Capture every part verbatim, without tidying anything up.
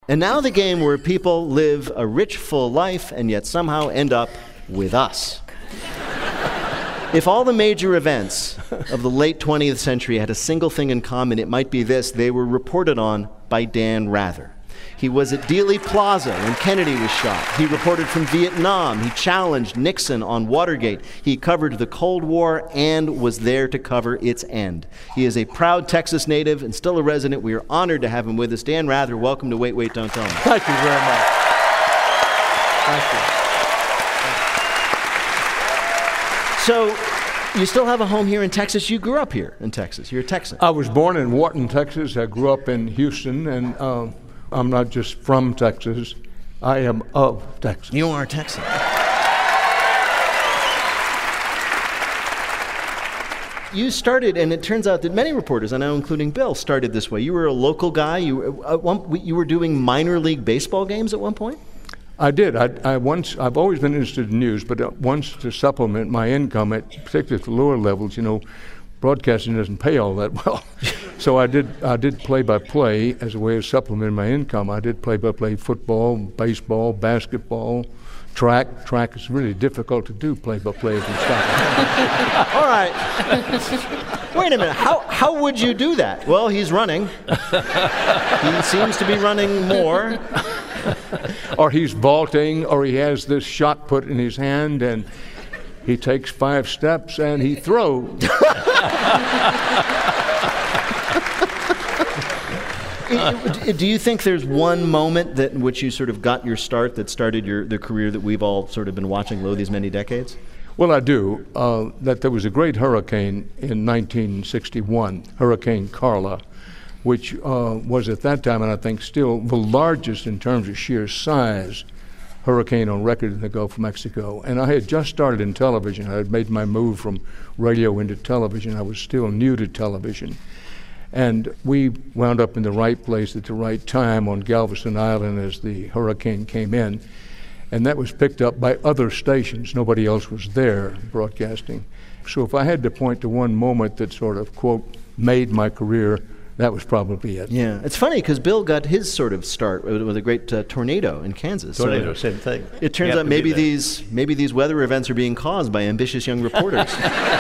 And now the game where people live a rich, full life and yet somehow end up with us. If all the major events of the late twentieth century had a single thing in common, it might be this: they were reported on by Dan Rather. He was at Dealey Plaza when Kennedy was shot. He reported from Vietnam. He challenged Nixon on Watergate. He covered the Cold War and was there to cover its end. He is a proud Texas native and still a resident. We are honored to have him with us. Dan Rather, welcome to Wait, Wait, Don't Tell Me. Thank you very much. Thank you. So, you still have a home here in Texas. You grew up here in Texas. You're a Texan. I was born in Wharton, Texas. I grew up in Houston, and uh, I'm not just from Texas. I am of Texas. You are a Texan. You started, and it turns out that many reporters, I know including Bill, started this way. You were a local guy. You, uh, one, you were doing minor league baseball games at one point? I did. I, I once. I've always been interested in news, but uh, once to supplement my income, at particularly at the lower levels, you know, broadcasting doesn't pay all that well. So I did. I did play-by-play as a way of supplementing my income. I did play-by-play football, baseball, basketball, track. Track is really difficult to do play-by-play if you stop. All right. Wait a minute. How how would you do that? Well, he's running. He seems to be running more. Or he's vaulting, or he has this shot put in his hand, and he takes five steps and he throws. Do you think there's one moment that in which you sort of got your start that started your the career that we've all sort of been watching lo these many decades? Well, I do. Uh, that there was a great hurricane in nineteen sixty-one, Hurricane Carla, which uh, was at that time, and I think still, the largest in terms of sheer size hurricane on record in the Gulf of Mexico. And I had just started in television. I had made my move from radio into television. I was still new to television. And we wound up in the right place at the right time on Galveston Island as the hurricane came in. And that was picked up by other stations. Nobody else was there broadcasting. So if I had to point to one moment that sort of, quote, made my career, that was probably it. Yeah, it's funny because Bill got his sort of start with, with a great uh, tornado in Kansas. Tornado, so same thing. It turns out maybe these maybe these weather events are being caused by ambitious young reporters.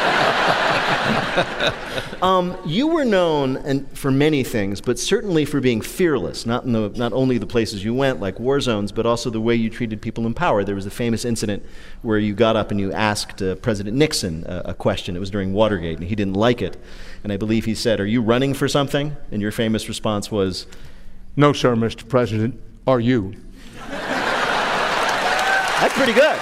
um, you were known and for many things, but certainly for being fearless. Not in the not only the places you went, like war zones, but also the way you treated people in power. There was a famous incident where you got up and you asked uh, President Nixon uh, a question. It was during Watergate, and he didn't like it. And I believe he said, "Are you running for something?" And your famous response was, "No, sir, Mister President. Are you?" That's pretty good.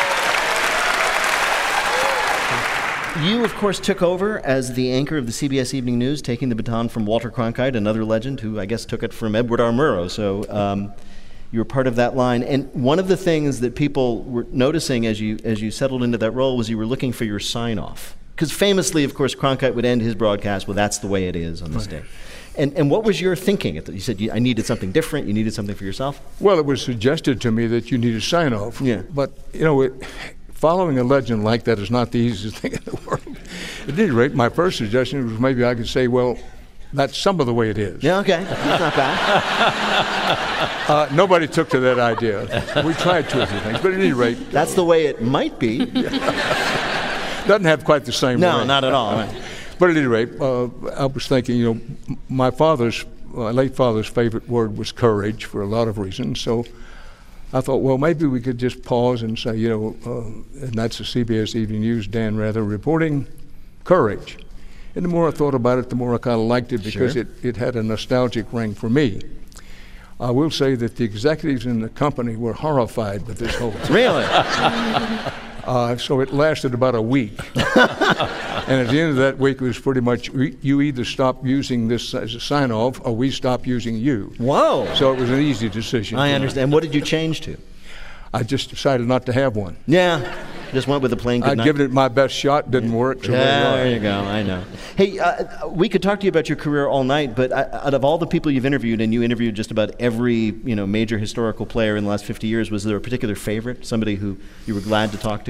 You, of course, took over as the anchor of the C B S Evening News, taking the baton from Walter Cronkite, another legend who I guess took it from Edward R. Murrow. So um, you were part of that line. And one of the things that people were noticing as you as you settled into that role was you were looking for your sign-off. Because famously, of course, Cronkite would end his broadcast, well, that's the way it is on this right. day. And and what was your thinking? You said you, I needed something different, you needed something for yourself? Well, it was suggested to me that you need a sign-off. Yeah. But, you know, it, following a legend like that is not the easiest thing in the world. At any rate, my first suggestion was maybe I could say, well, that's some of the way it is. Yeah, okay. That's not bad. uh, nobody took to that idea. We tried two or three things, but at any rate. That's the way it might be. Doesn't have quite the same No, ring. not at all. Right. But at any rate, uh, I was thinking, you know, my father's, my late father's favorite word was courage for a lot of reasons. So I thought, well, maybe we could just pause and say, you know, uh, and that's the C B S Evening News, Dan Rather, reporting courage. And the more I thought about it, the more I kind of liked it because Sure. it, it had a nostalgic ring for me. I will say that the executives in the company were horrified with this whole thing. Really? Uh, so it lasted about a week. And at the end of that week, it was pretty much, you either stop using this as a sign-off or we stop using you. Whoa. So it was an easy decision. I understand. What did you change to? I just decided not to have one. Yeah. Just went with the plain good I'd night. given it my best shot, didn't work. So Yeah, there there you you go. I know. Hey, uh, we could talk to you about your career all night, but I, out of all the people you've interviewed, and you interviewed just about every you know major historical player in the last fifty years, was there a particular favorite, somebody who you were glad to talk to?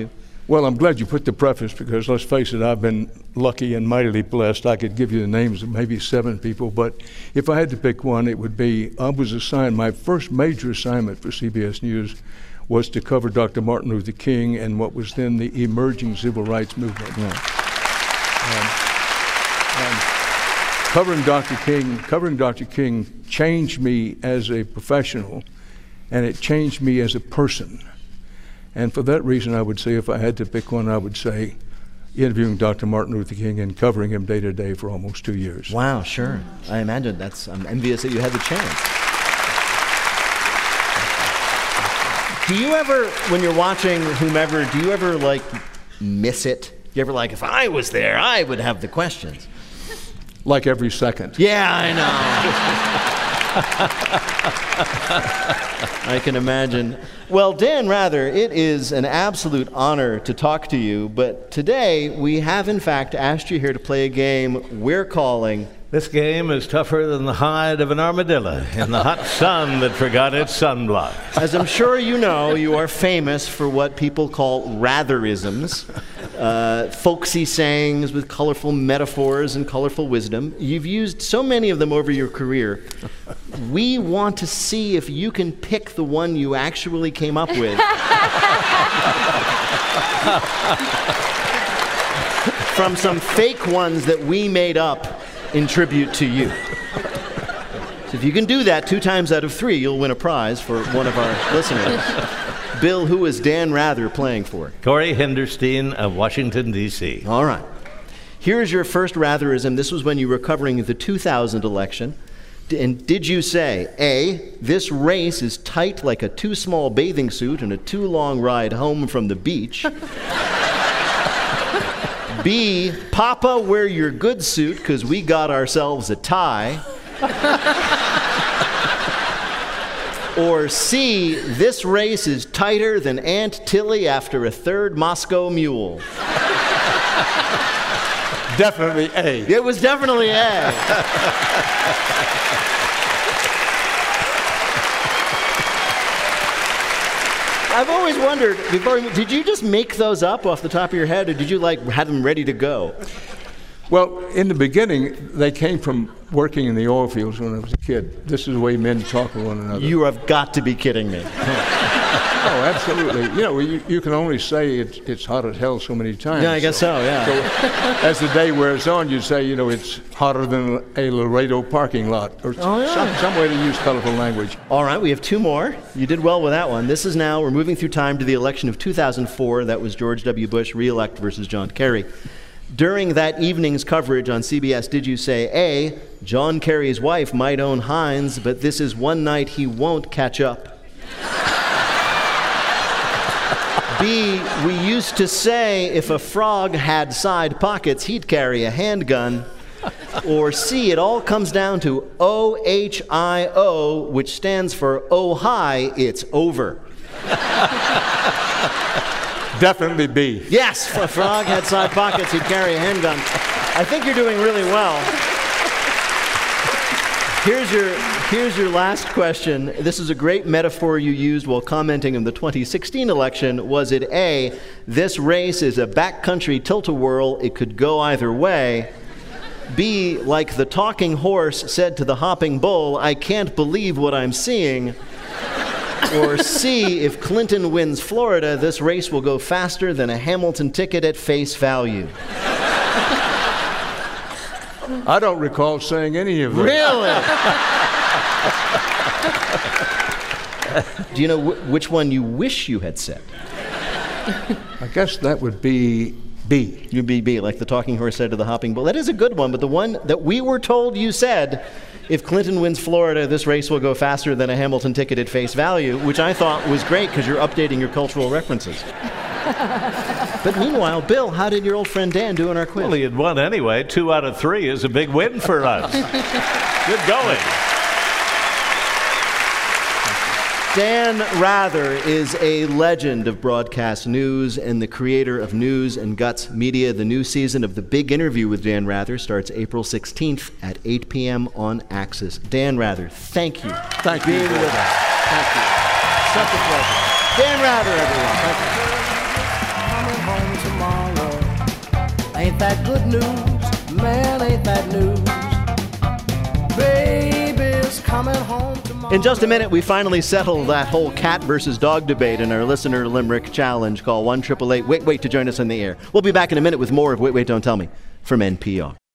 Well, I'm glad you put the preface because, let's face it, I've been lucky and mightily blessed. I could give you the names of maybe seven people, but if I had to pick one, it would be I was assigned, my first major assignment for C B S News was to cover Doctor Martin Luther King and what was then the emerging civil rights movement. Yeah. Um, and covering Doctor King, covering Doctor King changed me as a professional, and it changed me as a person. And for that reason, I would say if I had to pick one, I would say interviewing Doctor Martin Luther King and covering him day to day for almost two years. Wow, sure. I imagine that's, I'm envious that you had the chance. Do you ever, when you're watching whomever, do you ever like miss it? You ever like, if I was there, I would have the questions? Like every second. Yeah, I know. I can imagine. Well, Dan Rather, it is an absolute honor to talk to you, but today we have in fact asked you here to play a game we're calling... This game is tougher than the hide of an armadillo in the hot sun that forgot its sunblock. As I'm sure you know, you are famous for what people call ratherisms, uh, folksy sayings with colorful metaphors and colorful wisdom. You've used so many of them over your career. We want to see if you can pick the one you actually came up with. From some fake ones that we made up in tribute to you. So if you can do that two times out of three, you'll win a prize for one of our listeners. Bill, who is Dan Rather playing for? Corey Henderstein of Washington, D C All right. Here's your first Ratherism. This was when you were covering the two thousand election. And did you say, A, this race is tight like a too small bathing suit and a too long ride home from the beach? B, Papa, wear your good suit because we got ourselves a tie. Or C, this race is tighter than Aunt Tilly after a third Moscow Mule. Definitely A. It was definitely A. I've always wondered, before, did you just make those up off the top of your head, or did you like have them ready to go? Well, in the beginning, they came from working in the oil fields when I was a kid. This is the way men talk to one another. You have got to be kidding me. Oh, absolutely. You know, you, you can only say it's, it's hot as hell so many times. Yeah, I guess so, so yeah. So as the day wears on, you say, you know, it's hotter than a Laredo parking lot, or oh, yeah. some, some way to use colorful language. All right, we have two more. You did well with that one. This is now, we're moving through time to the election of two thousand four. That was George W. Bush re-elect versus John Kerry. During that evening's coverage on C B S, did you say, A, John Kerry's wife might own Heinz, but this is one night he won't catch up? B, we used to say if a frog had side pockets, he'd carry a handgun. Or C, it all comes down to O H I O, which stands for Oh Hi, It's Over. Definitely B. Yes, if a frog had side pockets, he'd carry a handgun. I think you're doing really well. Here's your, here's your last question. This is a great metaphor you used while commenting on the twenty sixteen election. Was it A, this race is a backcountry tilt-a-whirl, it could go either way? B, like the talking horse said to the hopping bull, I can't believe what I'm seeing? Or C, if Clinton wins Florida, this race will go faster than a Hamilton ticket at face value? I don't recall saying any of them. Really? Do you know w- which one you wish you had said? I guess that would be B. You'd be B, like the talking horse said to the hopping bull. That is a good one, but the one that we were told you said, if Clinton wins Florida, this race will go faster than a Hamilton ticket at face value, which I thought was great because you're updating your cultural references. But meanwhile, Bill, how did your old friend Dan do in our quiz? Well, he had won anyway. Two out of three is a big win for us. Good going. Dan Rather is a legend of broadcast news and the creator of News and Guts Media. The new season of The Big Interview with Dan Rather starts April sixteenth at eight p.m. on Axis. Dan Rather, thank you. Thank for you. being with us. Thank you. Such a pleasure. Dan Rather, everyone. Thank you. ain't that good news? Man, ain't that news? Baby's coming home tomorrow. In just a minute, we finally settle that whole cat versus dog debate in our listener limerick challenge. Call one eight eight eight wait wait to join us on the air. We'll be back in a minute with more of Wait Wait Don't Tell Me from N P R.